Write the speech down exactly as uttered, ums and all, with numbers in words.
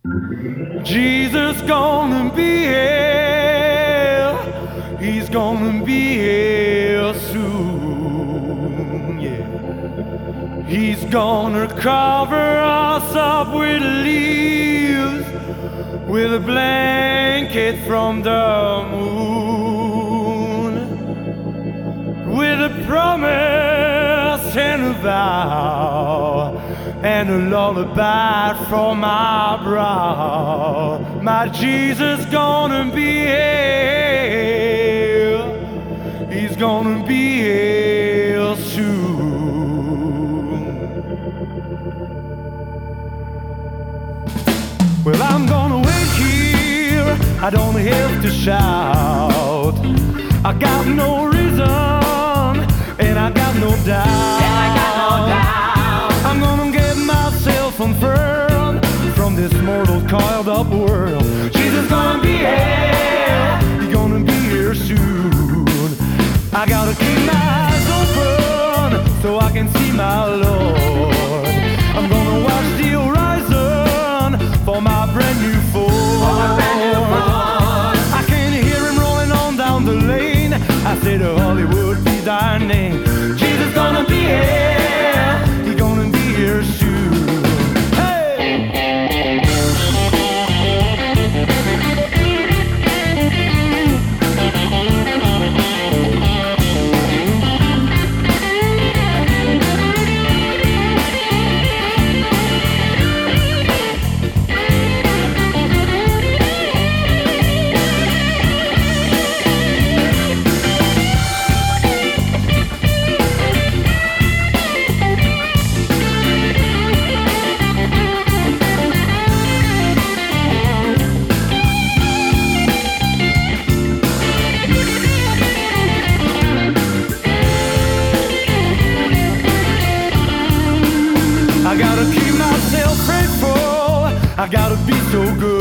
Jesus gonna be here. He's gonna be here soon, yeah. He's gonna cover us up with leaves, with a blanket from the moon, with a promise and a vow, and a lullaby from my brow. My Jesus gonna be here. He's gonna be here soon. Well, I'm gonna wait here. I don't have to shout. I got no reason, and I got no doubt. And I got no doubt. I'm gonna get myself unfurled from this mortal coiled up world. Jesus gonna be here. He's gonna be here soon. I gotta keep my eyes open so I can see my Lord. I'm gonna watch the horizon for my brand new Ford. I can hear him rolling on down the lane. I say to Hollywood, be thy name. Jesus gonna be here. He's gonna be here soon. Hey! I gotta keep myself faithful. I gotta be so good.